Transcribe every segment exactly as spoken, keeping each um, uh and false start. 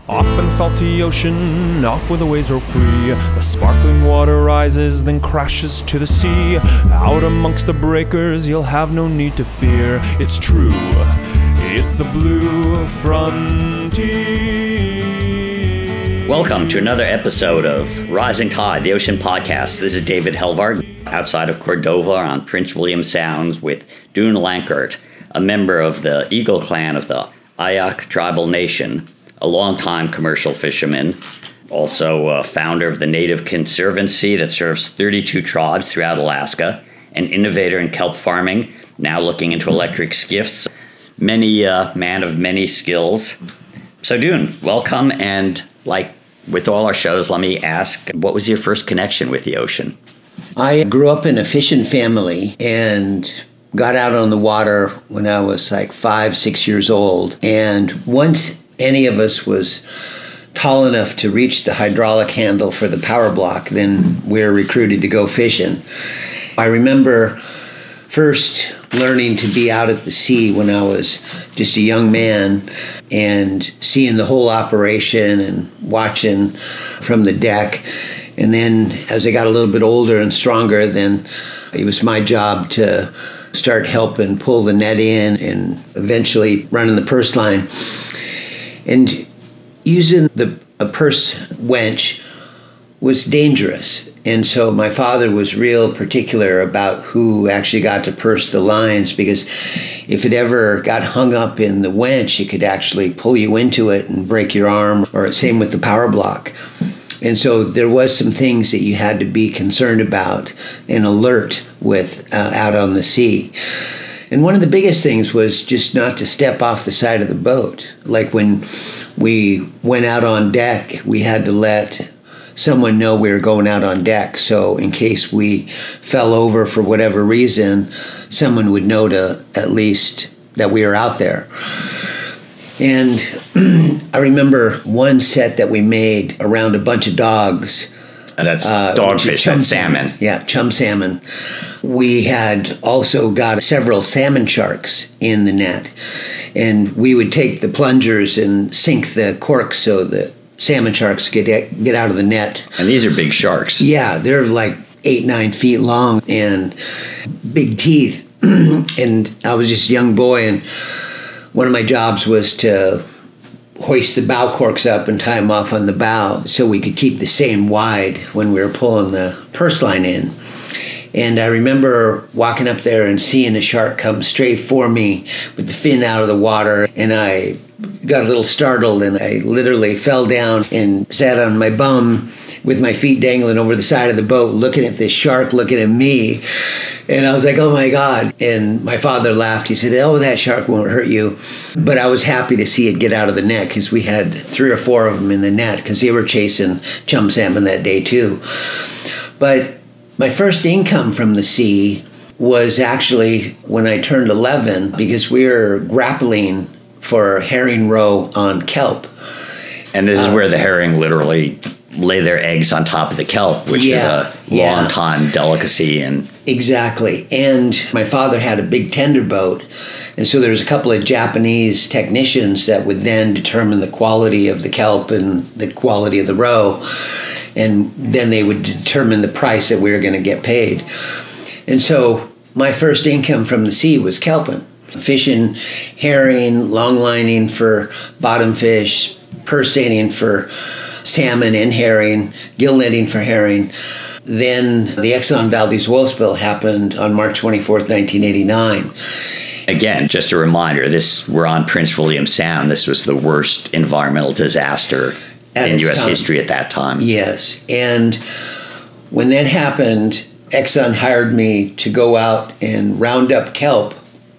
Off in the salty ocean, off where the waves roll free. The sparkling water rises, then crashes to the sea. Out amongst the breakers, you'll have no need to fear. It's true, it's the Blue Frontier. Welcome to another episode of Rising Tide, the Ocean Podcast. This is David Helvard, outside of Cordova on Prince William Sound with Dune Lankert, a member of the Eagle Clan of the Ayak Tribal Nation, a longtime commercial fisherman, also a founder of the Native Conservancy that serves thirty-two tribes throughout Alaska, an innovator in kelp farming, now looking into electric skiffs, many uh, man of many skills. So Dune, welcome, and like with all our shows, let me ask, what was your first connection with the ocean? I grew up in a fishing family and got out on the water when I was like five, six years old. And once any of us was tall enough to reach the hydraulic handle for the power block, then we were recruited to go fishing. I remember first learning to be out at the sea when I was just a young man and seeing the whole operation and watching from the deck. And then as I got a little bit older and stronger, then it was my job to start helping pull the net in and eventually running the purse line. And using the a purse winch was dangerous. And so my father was real particular about who actually got to purse the lines, because if it ever got hung up in the winch, it could actually pull you into it and break your arm, or same with the power block. And so there was some things that you had to be concerned about and alert with uh, out on the sea. And one of the biggest things was just not to step off the side of the boat. Like when we went out on deck, we had to let someone know we were going out on deck. So in case we fell over for whatever reason, someone would know to at least that we were out there. And I remember one set that we made around a bunch of dogs. And that's uh, dogfish, that's salmon. salmon. Yeah, chum salmon. We had also got several salmon sharks in the net. And we would take the plungers and sink the corks so the salmon sharks could get out of the net. And these are big sharks. Yeah, they're like eight, nine feet long and big teeth. And I was just a young boy, and one of my jobs was to hoist the bow corks up and tie them off on the bow so we could keep the seine wide when we were pulling the purse line in. And I remember walking up there and seeing a shark come straight for me with the fin out of the water, and I got a little startled, and I literally fell down and sat on my bum with my feet dangling over the side of the boat, looking at this shark, looking at me. And I was like, oh my God. And my father laughed. He said, oh, that shark won't hurt you. But I was happy to see it get out of the net, because we had three or four of them in the net, because they were chasing chum salmon that day too. But my first income from the sea was actually when I turned eleven, because we were grappling for herring roe on kelp. And this is um, where the herring literally lay their eggs on top of the kelp, which yeah, is a yeah. long time delicacy. And exactly. And my father had a big tender boat, and so there was a couple of Japanese technicians that would then determine the quality of the kelp and the quality of the roe, and then they would determine the price that we were going to get paid. And so my first income from the sea was kelping, fishing herring, long lining for bottom fish, purse seining for salmon and herring, gill netting for herring. Then the Exxon Valdez oil spill happened on March twenty-fourth, nineteen eighty-nine. Again, just a reminder, this we're on Prince William Sound. This was the worst environmental disaster at in U S time. History at that time. Yes. And when that happened, Exxon hired me to go out and round up kelp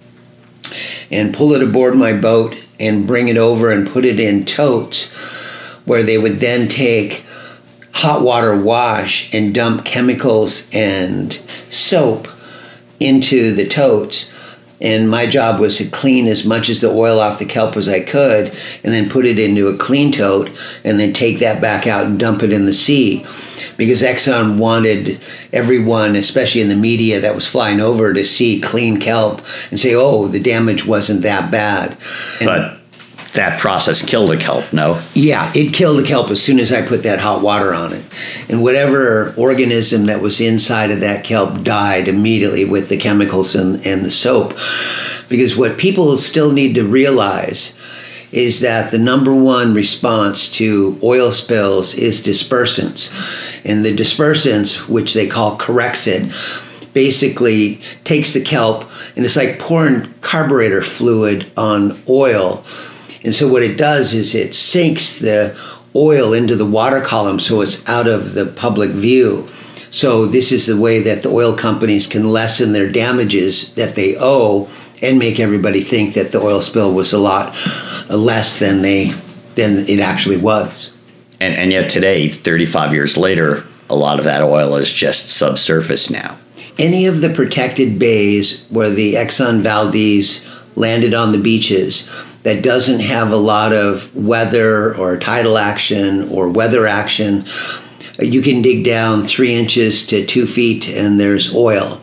and pull it aboard my boat and bring it over and put it in totes, where they would then take hot water wash and dump chemicals and soap into the totes. And my job was to clean as much as the oil off the kelp as I could, and then put it into a clean tote, and then take that back out and dump it in the sea. Because Exxon wanted everyone, especially in the media that was flying over, to see clean kelp and say, oh, the damage wasn't that bad. And but that process killed the kelp, no? Yeah, it killed the kelp as soon as I put that hot water on it. And whatever organism that was inside of that kelp died immediately with the chemicals and, and the soap. Because what people still need to realize is that the number one response to oil spills is dispersants. And the dispersants, which they call Corexit, basically takes the kelp, and it's like pouring carburetor fluid on oil. And so what it does is it sinks the oil into the water column so it's out of the public view. So this is the way that the oil companies can lessen their damages that they owe and make everybody think that the oil spill was a lot less than they than it actually was. And, and yet today, thirty-five years later, a lot of that oil is just subsurface now. Any of the protected bays where the Exxon Valdez landed on the beaches that doesn't have a lot of weather or tidal action or weather action, you can dig down three inches to two feet and there's oil.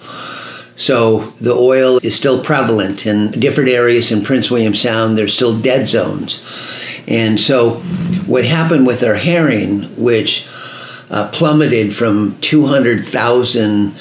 So the oil is still prevalent in different areas in Prince William Sound. There's still dead zones. And so what happened with our herring, which uh, plummeted from two hundred thousand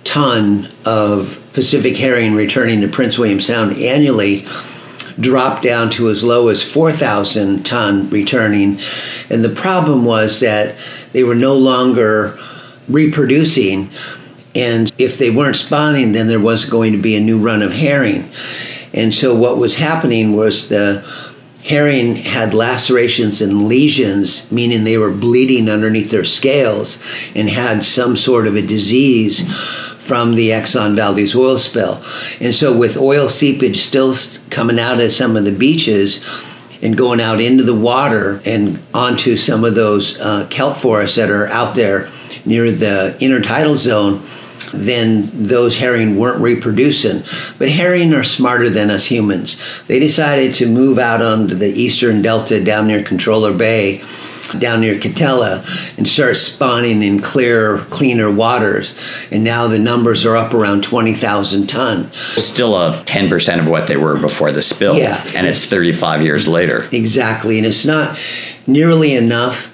ton of Pacific herring returning to Prince William Sound annually, dropped down to as low as four thousand ton returning. And the problem was that they were no longer reproducing. And if they weren't spawning, then there was going to be a new run of herring. And so what was happening was the herring had lacerations and lesions, meaning they were bleeding underneath their scales and had some sort of a disease from the Exxon Valdez oil spill. And so with oil seepage still coming out of some of the beaches and going out into the water and onto some of those uh, kelp forests that are out there near the intertidal zone, then those herring weren't reproducing. But herring are smarter than us humans. They decided to move out onto the eastern delta down near Controller Bay, down near Katella, and start spawning in clear, cleaner waters. And now the numbers are up around twenty thousand ton. Still a ten percent of what they were before the spill. Yeah. And it's thirty-five years later. Exactly. And it's not nearly enough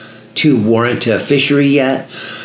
to warrant a fishery yet,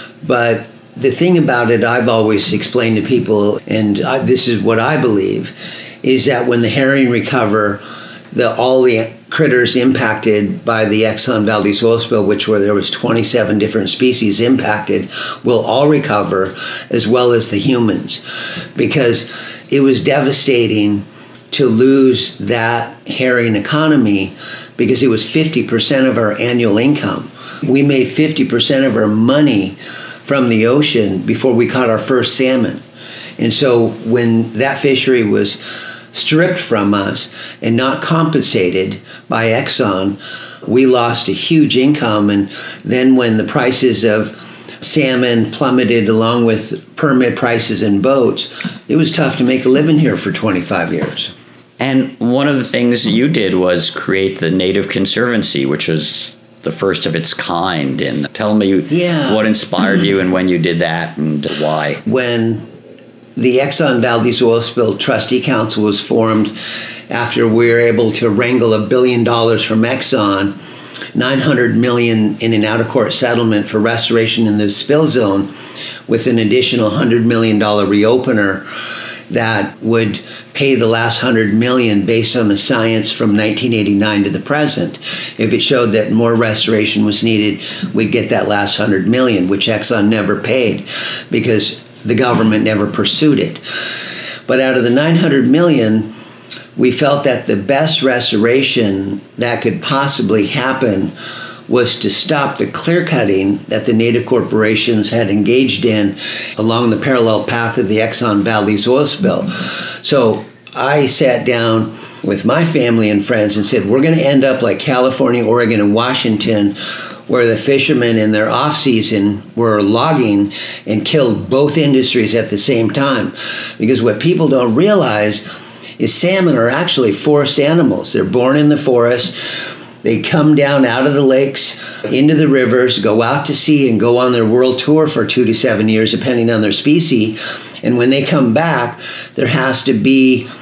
but the thing about it, I've always explained to people, and I, this is what I believe, is that when the herring recover, the all the critters impacted by the Exxon Valdez oil spill, which where there was twenty-seven different species impacted, will all recover, as well as the humans, because it was devastating to lose that herring economy because it was fifty percent of our annual income. We made fifty percent of our money from the ocean before we caught our first salmon. And so when that fishery was stripped from us and not compensated by Exxon, we lost a huge income. And then when the prices of salmon plummeted along with permit prices and boats, it was tough to make a living here for twenty-five years. And one of the things you did was create the Native Conservancy, which was the first of its kind. And tell me yeah. what inspired you and when you did that and why. When the Exxon Valdez Oil Spill Trustee Council was formed after we were able to wrangle a billion dollars from Exxon, nine hundred million dollars in an out-of-court settlement for restoration in the spill zone with an additional one hundred million dollars reopener that would pay the last one hundred million dollars based on the science from nineteen eighty-nine to the present. If it showed that more restoration was needed, we'd get that last one hundred million dollars, which Exxon never paid because the government never pursued it. But out of the nine hundred million dollars, we felt that the best restoration that could possibly happen was to stop the clear cutting that the native corporations had engaged in along the parallel path of the Exxon Valdez oil spill. So I sat down with my family and friends and said, we're going to end up like California, Oregon, and Washington, where the fishermen in their off-season were logging and killed both industries at the same time. Because what people don't realize is salmon are actually forest animals. They're born in the forest. They come down out of the lakes, into the rivers, go out to sea, and go on their world tour for two to seven years, depending on their species. And when they come back, there has to be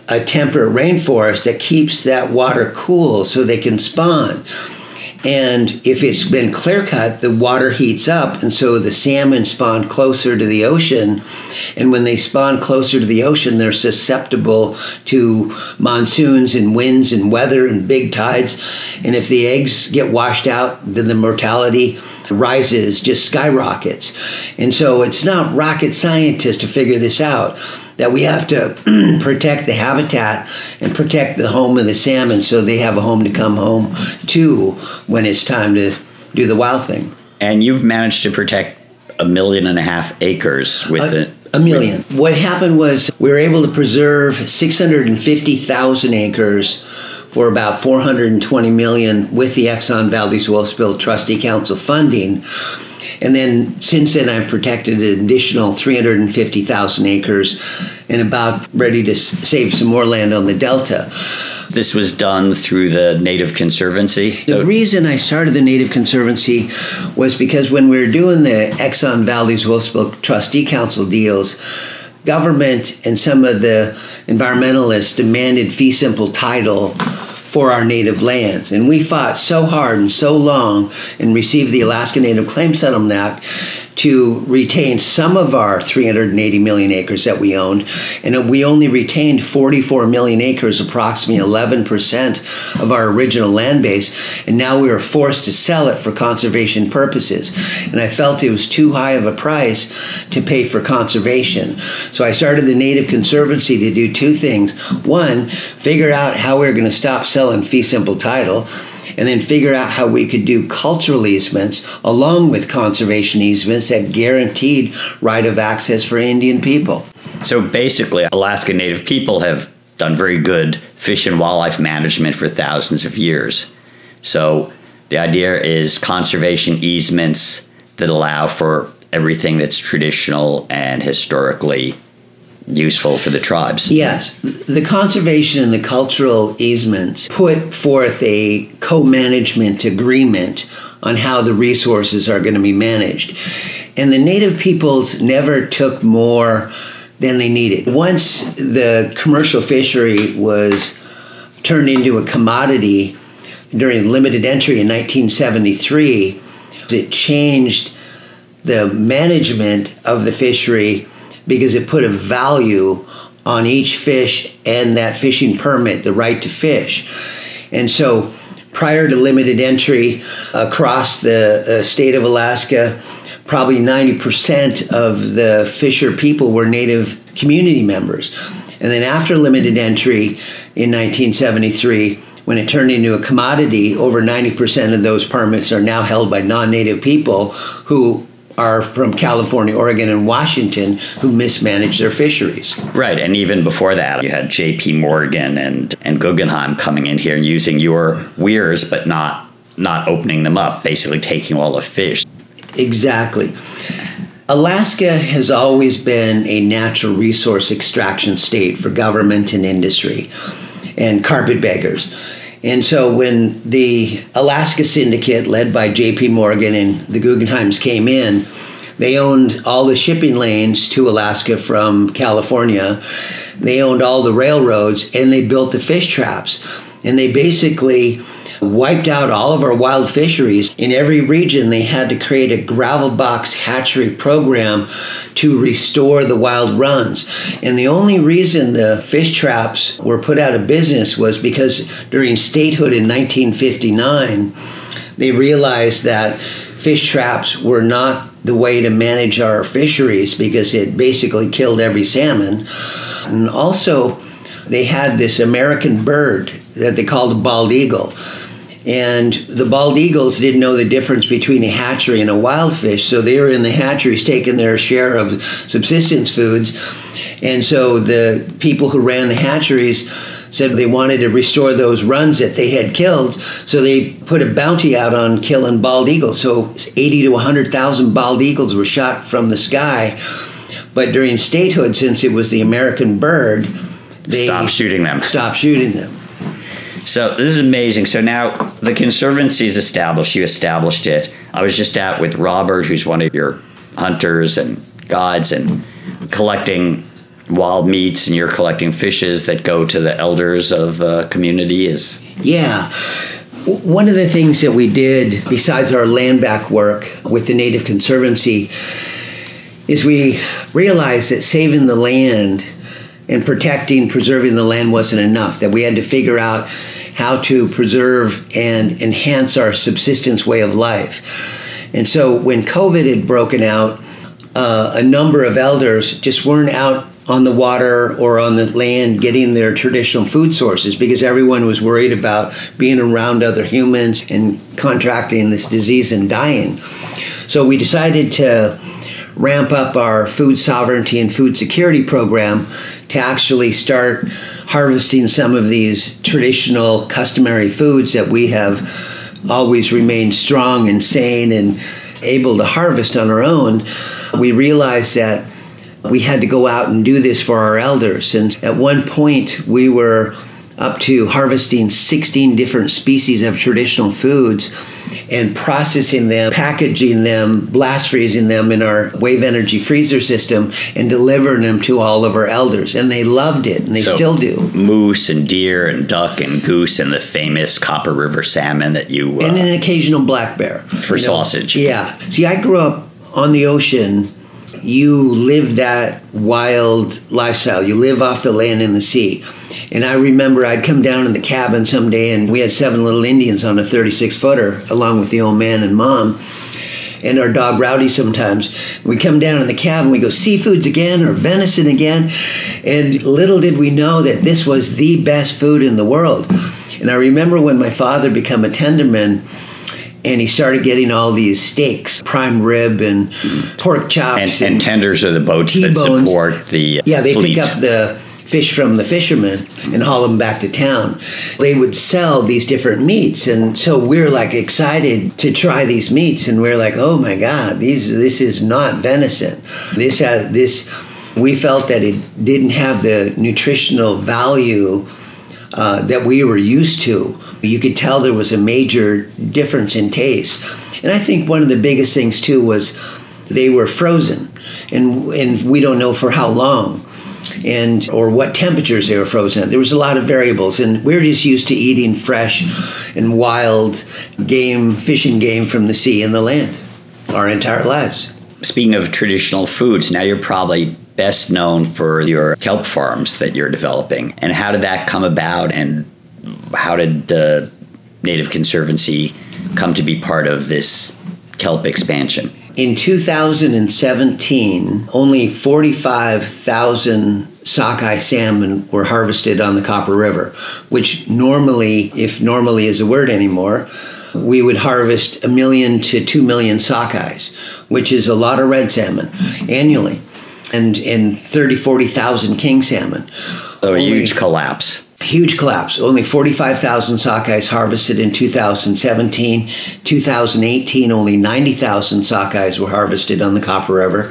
a temperate rainforest that keeps that water cool so they can spawn. And if it's been clear cut, the water heats up, and so the salmon spawn closer to the ocean. And when they spawn closer to the ocean, they're susceptible to monsoons and winds and weather and big tides. And if the eggs get washed out, then the mortality rises, just skyrockets. And so it's not rocket scientists to figure this out, that we have to protect the habitat and protect the home of the salmon so they have a home to come home to when it's time to do the wild thing. And you've managed to protect a million and a half acres with a, it. A million. What happened was we were able to preserve six hundred fifty thousand acres for about four hundred twenty million dollars with the Exxon Valdez Oil Spill Trustee Council funding. And then since then, I've protected an additional three hundred fifty thousand acres and about ready to s- save some more land on the Delta. This was done through the Native Conservancy? The so- reason I started the Native Conservancy was because when we were doing the Exxon Valdez Oil Spill Trustee Council deals, government and some of the environmentalists demanded fee simple title for our native lands. And we fought so hard and so long and received the Alaska Native Claims Settlement Act to retain some of our three hundred eighty million acres that we owned. And we only retained forty-four million acres, approximately eleven percent of our original land base. And now we were forced to sell it for conservation purposes. And I felt it was too high of a price to pay for conservation. So I started the Native Conservancy to do two things. One, figure out how we were going to stop selling fee simple title, and then figure out how we could do cultural easements along with conservation easements that guaranteed right of access for Indian people. So basically, Alaska Native people have done very good fish and wildlife management for thousands of years. So the idea is conservation easements that allow for everything that's traditional and historically useful for the tribes. Yes. The conservation and the cultural easements put forth a co-management agreement on how the resources are going to be managed. And the Native peoples never took more than they needed. Once the commercial fishery was turned into a commodity during limited entry in nineteen seventy-three, it changed the management of the fishery because it put a value on each fish and that fishing permit, the right to fish. And so prior to limited entry across the uh, state of Alaska, probably ninety percent of the fisher people were Native community members. And then after limited entry in nineteen seventy-three, when it turned into a commodity, over ninety percent of those permits are now held by non-Native people who are from California, Oregon, and Washington who mismanage their fisheries. Right, and even before that, you had J P Morgan and, and Guggenheim coming in here and using your weirs, but not not opening them up, basically taking all the fish. Exactly. Alaska has always been a natural resource extraction state for government and industry and carpetbaggers. And so when the Alaska Syndicate, led by J P Morgan and the Guggenheims, came in, they owned all the shipping lanes to Alaska from California. They owned all the railroads, and they built the fish traps. And they basically wiped out all of our wild fisheries. In every region, they had to create a gravel box hatchery program to restore the wild runs. And the only reason the fish traps were put out of business was because during statehood in nineteen fifty-nine, they realized that fish traps were not the way to manage our fisheries because it basically killed every salmon. And also, they had this American bird that they called a bald eagle. And the bald eagles didn't know the difference between a hatchery and a wild fish, so they were in the hatcheries taking their share of subsistence foods. And so the people who ran the hatcheries said they wanted to restore those runs that they had killed, so they put a bounty out on killing bald eagles. So eighty to one hundred thousand bald eagles were shot from the sky. But during statehood, since it was the American bird, they stopped shooting them. Stopped shooting them. So this is amazing. So now the Conservancy is established. You established it. I was just out with Robert, who's one of your hunters and guides, and collecting wild meats and you're collecting fishes that go to the elders of the community. Is Yeah. One of the things that we did, besides our land back work with the Native Conservancy, is we realized that saving the land and protecting, preserving the land wasn't enough, that we had to figure out how to preserve and enhance our subsistence way of life. And so when COVID had broken out, uh, a number of elders just weren't out on the water or on the land getting their traditional food sources because everyone was worried about being around other humans and contracting this disease and dying. So we decided to ramp up our food sovereignty and food security program to actually start harvesting some of these traditional customary foods that we have always remained strong and sane and able to harvest on our own. We realized that we had to go out and do this for our elders. And at one point, we were up to harvesting sixteen different species of traditional foods and processing them, packaging them, blast freezing them in our wave energy freezer system and delivering them to all of our elders. And they loved it, and they so still do. Moose and deer and duck and goose and the famous Copper River salmon that you... Uh, and an occasional black bear. For you know? Sausage. Yeah. See, I grew up on the ocean. You live that wild lifestyle. You live off the land and the sea. And I remember I'd come down in the cabin someday and we had seven little Indians on a thirty-six footer along with the old man and mom and our dog Rowdy sometimes. We come down in the cabin, we go seafoods again or venison again. And little did we know that this was the best food in the world. And I remember when my father became a tenderman, and he started getting all these steaks, prime rib and pork chops. And, and, and tenders are the boats T-bones. That support the Yeah, they fleet. pick up the fish from the fishermen and haul them back to town. They would sell these different meats. And so we're like excited to try these meats. And we're like, oh my God, these this is not venison. This has this, we felt that it didn't have the nutritional value uh, that we were used to. You could tell there was a major difference in taste. And I think one of the biggest things too was they were frozen, and and we don't know for how long and or what temperatures they were frozen at. There was a lot of variables, and we're just used to eating fresh and wild game, fish and game from the sea and the land our entire lives. Speaking of traditional foods, now you're probably best known for your kelp farms that you're developing. And how did that come about, and how did the Native Conservancy come to be part of this kelp expansion? In two thousand seventeen, only forty-five thousand sockeye salmon were harvested on the Copper River, which normally, if normally is a word anymore, we would harvest a million to two million sockeyes, which is a lot of red salmon annually, and, and thirty, forty thousand king salmon. So a huge collapse. Huge collapse. Only forty-five thousand sockeyes harvested in two thousand seventeen. two thousand eighteen, only ninety thousand sockeyes were harvested on the Copper River.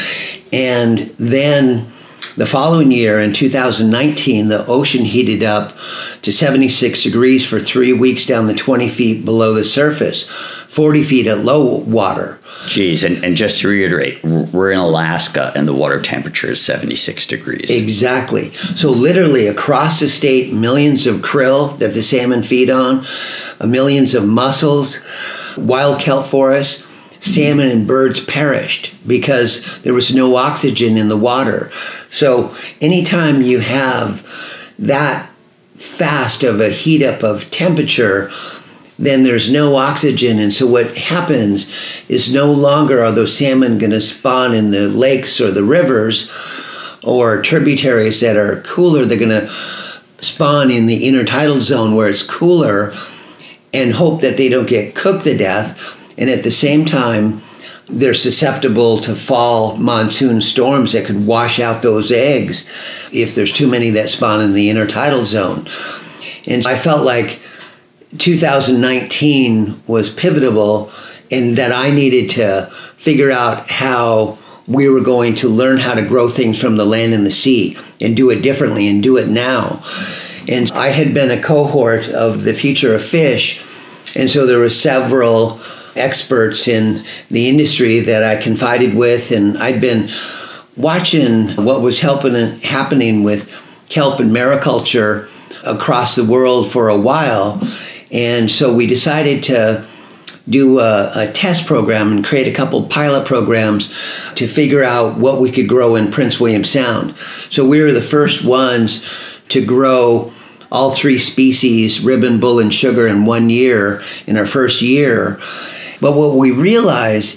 And then the following year, in two thousand nineteen, the ocean heated up to seventy-six degrees for three weeks down to twenty feet below the surface, forty feet at low water. Geez, and, and just to reiterate, we're in Alaska and the water temperature is seventy-six degrees. Exactly. So literally across the state, millions of krill that the salmon feed on, millions of mussels, wild kelp forests, salmon and birds perished because there was no oxygen in the water. So anytime you have that fast of a heat up of temperature, then there's no oxygen. And so what happens is no longer are those salmon going to spawn in the lakes or the rivers or tributaries that are cooler. They're going to spawn in the intertidal zone where it's cooler and hope that they don't get cooked to death. And at the same time, they're susceptible to fall monsoon storms that could wash out those eggs if there's too many that spawn in the intertidal zone. And I felt like two thousand nineteen was pivotal in that I needed to figure out how we were going to learn how to grow things from the land and the sea and do it differently and do it now. And I had been a cohort of the Future of Fish, and so there were several experts in the industry that I confided with, and I'd been watching what was helping happening with kelp and mariculture across the world for a while. And so we decided to do a, a test program and create a couple pilot programs to figure out what we could grow in Prince William Sound. So we were the first ones to grow all three species, ribbon, bull, and sugar, in one year, in our first year. But what we realized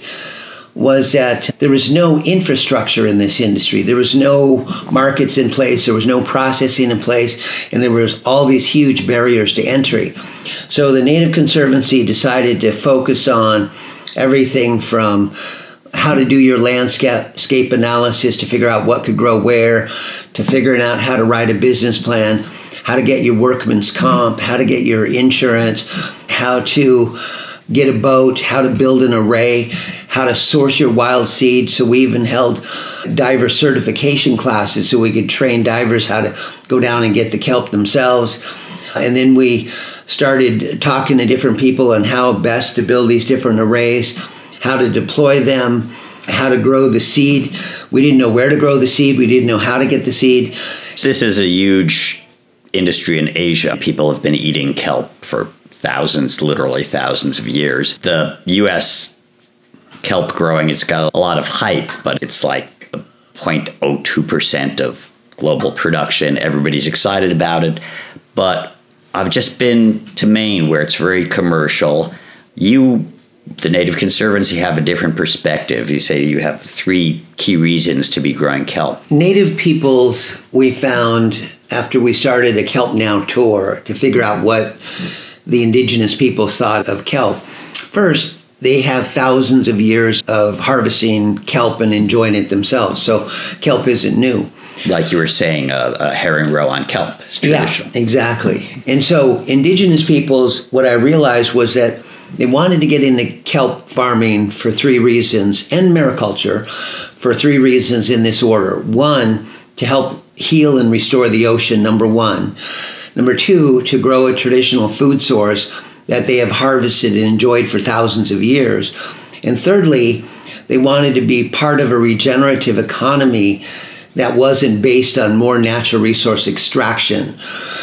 was that there was no infrastructure in this industry. There was no markets in place, there was no processing in place, and there was all these huge barriers to entry. So the Native Conservancy decided to focus on everything from how to do your landscape analysis to figure out what could grow where, to figuring out how to write a business plan, how to get your workman's comp, how to get your insurance, how to get a boat, how to build an array, how to source your wild seed. So we even held diver certification classes so we could train divers how to go down and get the kelp themselves. And then we started talking to different people on how best to build these different arrays, how to deploy them, how to grow the seed. We didn't know where to grow the seed. We didn't know how to get the seed. This is a huge industry in Asia. People have been eating kelp for thousands, literally thousands of years. The U S kelp growing, it's got a lot of hype, but it's like zero point zero two percent of global production. Everybody's excited about it. But I've just been to Maine, where it's very commercial. You, the Native Conservancy, have a different perspective. You say you have three key reasons to be growing kelp. Native peoples, we found after we started a Kelp Now tour to figure out what the indigenous peoples thought of kelp. First, they have thousands of years of harvesting kelp and enjoying it themselves. So kelp isn't new. Like you were saying, a, a herring roe on kelp is traditional. Yeah, exactly. And so indigenous peoples, what I realized was that they wanted to get into kelp farming for three reasons, and mariculture for three reasons in this order. One, to help heal and restore the ocean, number one. Number two, to grow a traditional food source that they have harvested and enjoyed for thousands of years. And thirdly, they wanted to be part of a regenerative economy that wasn't based on more natural resource extraction.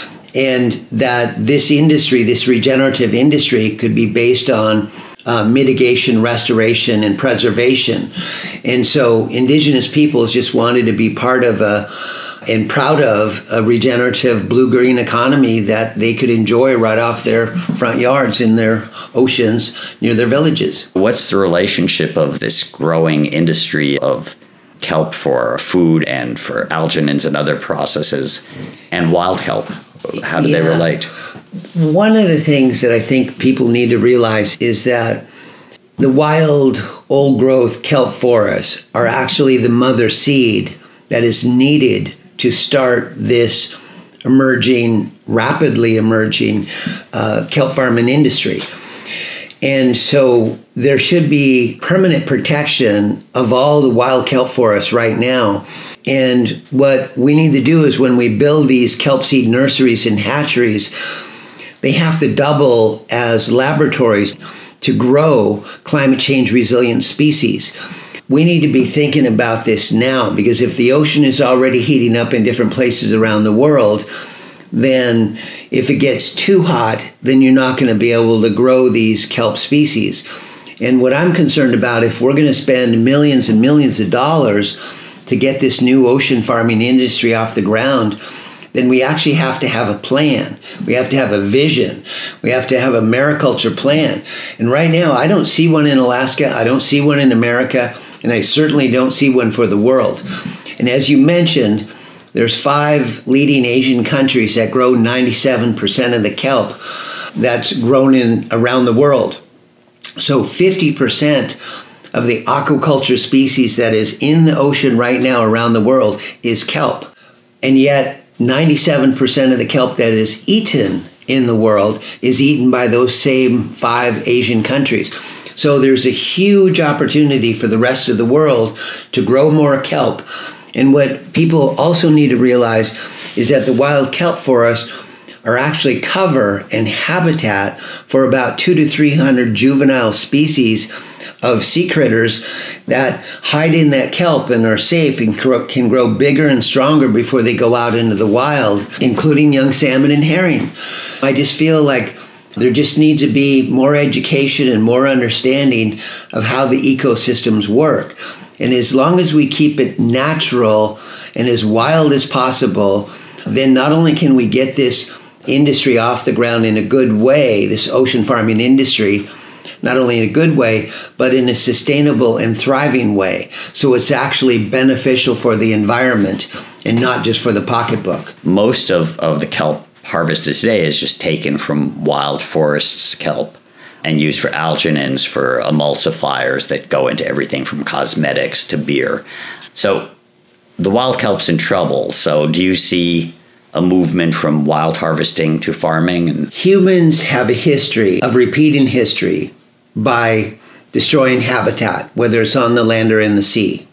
And that this industry, this regenerative industry, could be based on uh, mitigation, restoration, and preservation. And so indigenous peoples just wanted to be part of a and proud of a regenerative blue-green economy that they could enjoy right off their front yards in their oceans near their villages. What's the relationship of this growing industry of kelp for food and for alginins and other processes and wild kelp? How do yeah. they relate? One of the things that I think people need to realize is that the wild, old-growth kelp forests are actually the mother seed that is needed to start this emerging, rapidly emerging uh, kelp farming industry. And so there should be permanent protection of all the wild kelp forests right now. And what we need to do is when we build these kelp seed nurseries and hatcheries, they have to double as laboratories to grow climate change resilient species. We need to be thinking about this now, because if the ocean is already heating up in different places around the world, then if it gets too hot, then you're not going to be able to grow these kelp species. And what I'm concerned about, if we're going to spend millions and millions of dollars to get this new ocean farming industry off the ground, then we actually have to have a plan. We have to have a vision. We have to have a mariculture plan. And right now, I don't see one in Alaska. I don't see one in America. And I certainly don't see one for the world. And as you mentioned, there's five leading Asian countries that grow ninety-seven percent of the kelp that's grown in around the world. So fifty percent of the aquaculture species that is in the ocean right now around the world is kelp. And yet ninety-seven percent of the kelp that is eaten in the world is eaten by those same five Asian countries. So there's a huge opportunity for the rest of the world to grow more kelp. And what people also need to realize is that the wild kelp forests are actually cover and habitat for about two to three hundred juvenile species of sea critters that hide in that kelp and are safe and can grow bigger and stronger before they go out into the wild, including young salmon and herring. I just feel like there just needs to be more education and more understanding of how the ecosystems work. And as long as we keep it natural and as wild as possible, then not only can we get this industry off the ground in a good way, this ocean farming industry, not only in a good way, but in a sustainable and thriving way. So it's actually beneficial for the environment and not just for the pocketbook. Most of, of the kelp harvested today is just taken from wild forests kelp and used for alginins, for emulsifiers that go into everything from cosmetics to beer. So the wild kelp's in trouble. So do you see a movement from wild harvesting to farming? And humans have a history of repeating history by destroying habitat, whether it's on the land or in the sea.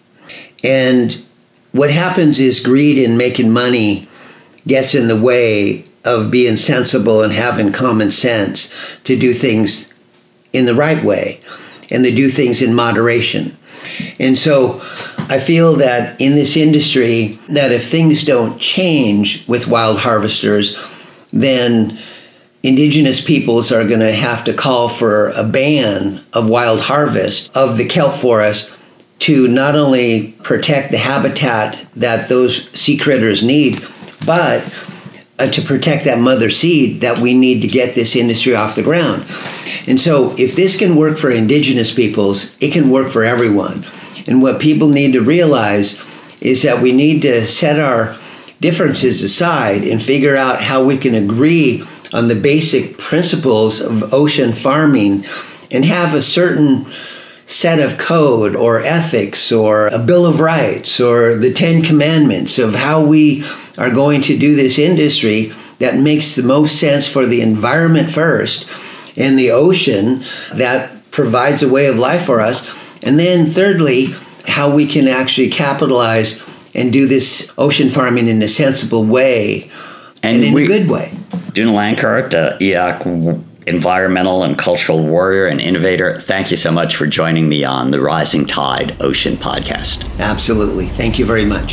And what happens is greed and making money gets in the way of being sensible and having common sense to do things in the right way and to do things in moderation. And so I feel that in this industry, that if things don't change with wild harvesters, then indigenous peoples are going to have to call for a ban of wild harvest of the kelp forest to not only protect the habitat that those sea critters need, but uh, to protect that mother seed that we need to get this industry off the ground. And so if this can work for indigenous peoples, it can work for everyone. And what people need to realize is that we need to set our differences aside and figure out how we can agree on the basic principles of ocean farming and have a certain set of code or ethics or a Bill of Rights or the Ten Commandments of how we are going to do this industry that makes the most sense for the environment first and the ocean that provides a way of life for us. And then thirdly, how we can actually capitalize and do this ocean farming in a sensible way and, and in we, a good way. Doone Lanckart, uh, E A C environmental and cultural warrior and innovator, thank you so much for joining me on the Rising Tide Ocean Podcast. Absolutely. Thank you very much.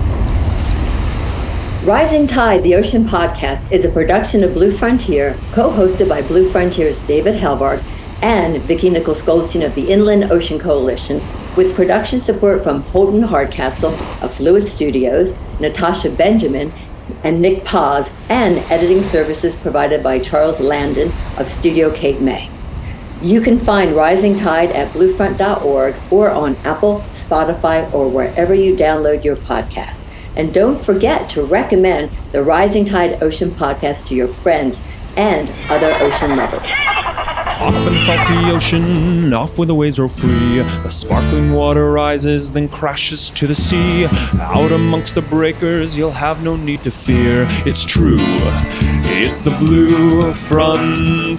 Rising Tide, the Ocean Podcast, is a production of Blue Frontier, co-hosted by Blue Frontier's David Helvarg and Vicki Nichols Goldstein of the Inland Ocean Coalition, with production support from Holden Hardcastle of Fluid Studios, Natasha Benjamin, and Nick Paz, and editing services provided by Charles Landon of Studio Cape May. You can find Rising Tide at bluefront dot org or on Apple, Spotify, or wherever you download your podcast. And don't forget to recommend the Rising Tide Ocean Podcast to your friends and other ocean lovers. Off in the salty ocean, off where the waves roll free. The sparkling water rises, then crashes to the sea. Out amongst the breakers, you'll have no need to fear. It's true, it's the Blue Frontier.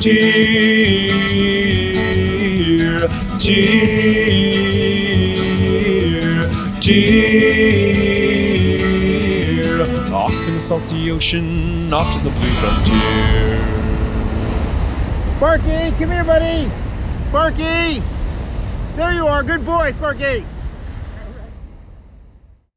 Tear, tear. Off in the salty ocean, off to the Blue Frontier. Sparky, come here, buddy. Sparky. There you are. Good boy, Sparky.